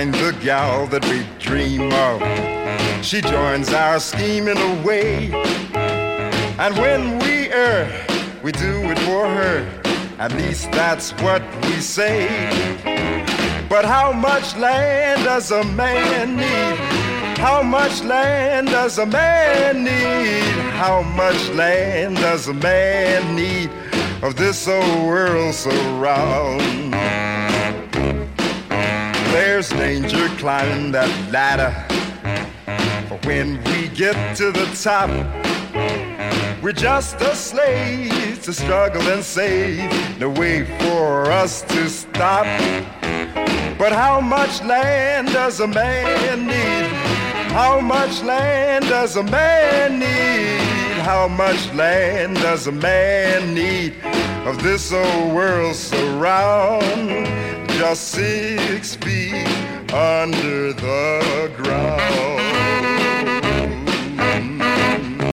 find the gal that we dream of. She joins our scheme in a way, and when we err, we do it for her. At least that's what we say. But how much land does a man need? How much land does a man need? How much land does a man need of this old world so round? There's danger climbing that ladder, for when we get to the top, we're just a slave to struggle and save. No way for us to stop. But how much land does a man need? How much land does a man need? How much land does a man need of this old world so round? Just 6 feet under the